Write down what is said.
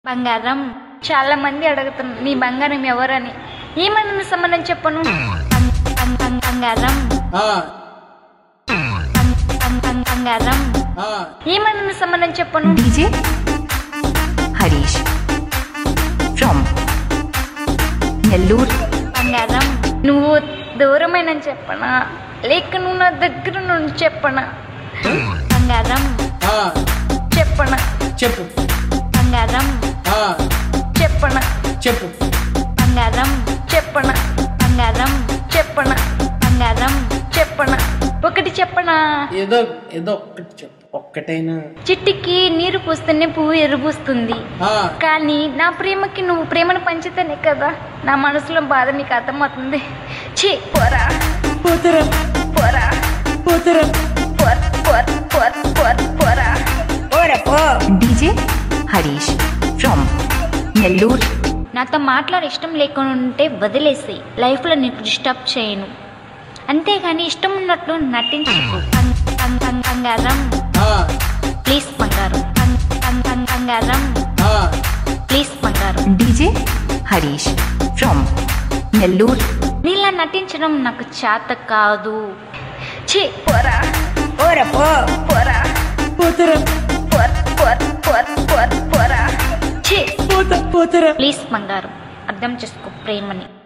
బంగారం చాలా మంది అడుగుతున్నారు నీ బంగారం ఎవరని. ఏమన్నా సంబంధం చెప్పను. బంగారం బంగారం ఏమన్నా సంబంధం చెప్పను. DJ Harish from Nellore. బంగారం నువ్వు దూరమైన చెప్పనా లేక నువ్వు నా దగ్గర నుండి చెప్పనా. బంగారం చెప్పనా చెప్పు. బంగారం చెప్పనా చెప్పు. బంగారం చెప్పనా బంగారం చెప్పనా బంగారం చెప్పనా ఒకటి చెప్పనా. ఏదో ఏదో ఒక్కటి చెప్పు. ఒక్కటైనా. చిట్టికి నీరు పూస్తేనే పువ్వు ఎరుపుస్తుంది, కానీ నా ప్రేమకి నువ్వు ప్రేమను పంచితేనే కదా నా మనసులో బాధ నీకు అర్థమవుతుంది. ఛీ పోరా పోతరా పోరా పోతరా పోరా. DJ Harish from Nellore. నాతో మాట్లాడే ఇష్టం లేకుండా ఉంటే వదిలేసి లైఫ్లో నీకు డిస్టర్బ్ చేయను, అంతేగాని ఇష్టం ఉన్నట్లు నటించకు. బంగారం ప్లీజ్ బంగారం బంగారం ప్లీజ్ బంగారం. DJ Harish from Nellore. నీలా నటించడం నాకు చేత కాదు. ఛీ పోరా పోరా పోతరా పోరా. ఛీ పోతరా. ప్లీజ్ బంగారం అర్థం చేసుకో ప్రేమని.